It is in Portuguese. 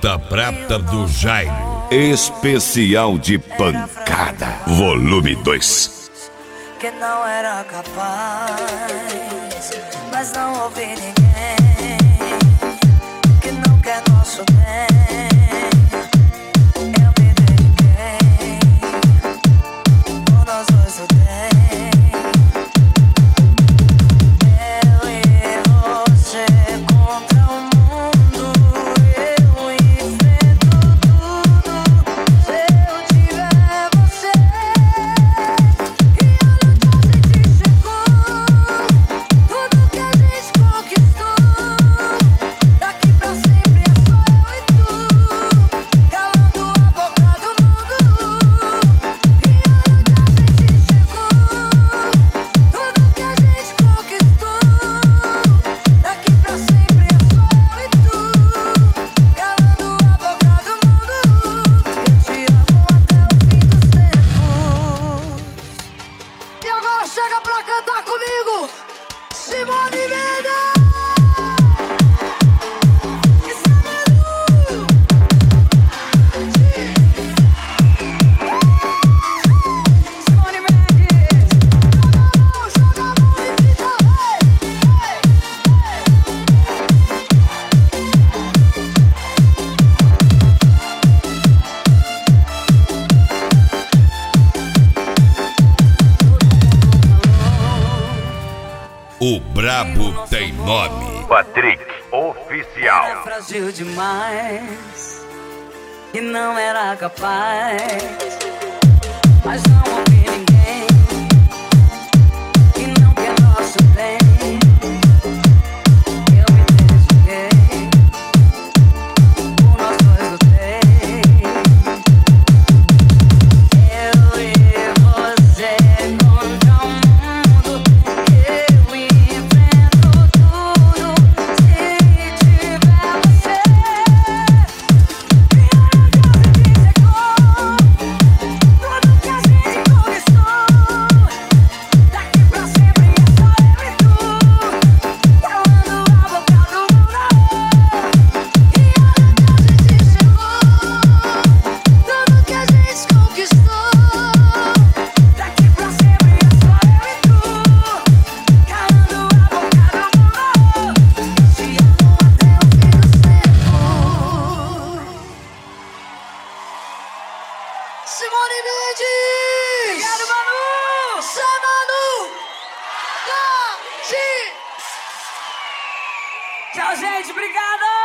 Nota prata do Jairo. Especial de pancada, volume 2. Que não era capaz, mas não ouvi ninguém que não quer nosso bem. Eu me dediquei, por nós dois eu dei. Eu e você contra o mundo, eu enfrento tudo. Se eu tiver você, tudo que a gente conquistou, daqui pra sempre é só eu e tu, calando a boca do mundo. E olha onde a gente chegou, tudo que a gente conquistou, daqui pra sempre é só eu e tu, calando a boca do mundo. Eu te amo até o fim dos tempos. E agora chega pra cantar comigo, Simone Mendes! Isso é barulho! Simone Mendes! Joga a mão e grita, O brabo tem nome. Patrick Era Oficial. frágil demais e não era capaz, mas não ouvi ninguém que não quer nosso bem. Eu me dediquei, por nós dois lutei. Eu e você contra o mundo, eu enfrento tudo. Se tiver você, e olha onde a gente chegou, tudo que a gente conquistou, daqui pra sempre é só eu e tu, calando a boca do mundo. E olha onde a gente chegou, tudo que a gente conquistou, daqui pra sempre é só eu e tu, calando a boca do mundo. Te amo até o fim dos tempos. Simone Mendes! Obrigado, Manu! Só Manu! Tchau, gente! Obrigado!